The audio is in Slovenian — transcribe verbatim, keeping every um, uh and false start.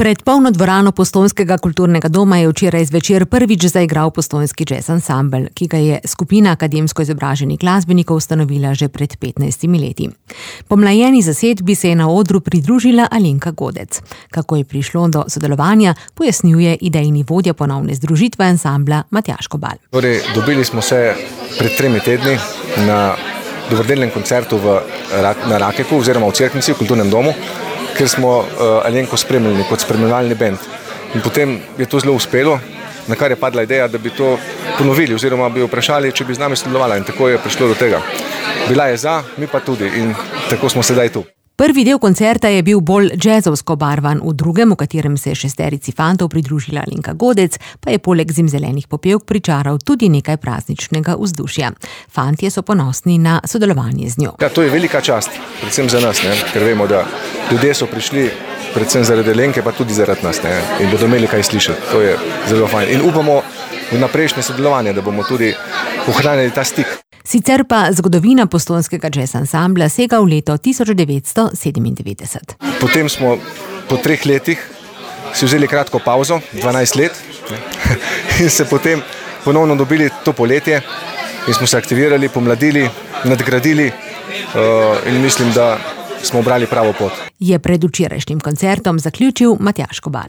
Pred polno dvorano Postojnskega kulturnega doma je včeraj zvečer prvič zaigral postojnski jazz ansambel, ki ga je skupina akademsko izobraženih glasbenikov ustanovila že pred petnajstimi leti. Pomlajeni zasedbi se je na odru pridružila Alenka Godec. Kako je prišlo do sodelovanja, pojasnjuje idejni vodja ponovne združitve ansambla Matjaž Kobal. Torej, dobili smo se pred tremi tedni na dobrodelnem koncertu v, na Rakeku oziroma v Cerknici, v kulturnem domu, ker smo uh, Alenko spremljali kot spremljevalni bend. In potem je to zelo uspelo, na kar je padla ideja, da bi to ponovili oziroma bi vprašali, če bi z nami sodelovala, in tako je prišlo do tega. Bila je za, mi pa tudi, in tako smo sedaj tu. Prvi del koncerta je bil bolj džezovsko barvan, v drugem, v katerem se je šesterici fantov pridružila Alenka Godec, pa je poleg zimzelenih popevk pričaral tudi nekaj prazničnega vzdušja. Fantje so ponosni na sodelovanje z njo. Ja, to je velika čast, predvsem za nas, ne? Ker vemo, da ljudje so prišli predvsem zaradi Alenke, pa tudi zaradi nas, ne? In bodo imeli kaj slišati. To je zelo fajn. In upamo v naprejšnje sodelovanje, da bomo tudi ohranili ta stik. Sicer pa zgodovina postojnskega jazz ansambla sega v leto tisoč devetsto sedemindevetdeset. Potem smo po treh letih si vzeli kratko pauzo, dvanajst let, in se potem ponovno dobili to poletje in smo se aktivirali, pomladili, nadgradili uh, in mislim, da smo obrali pravo pot. Je pred včerajšnjim koncertom zaključil Matjaž Kobal.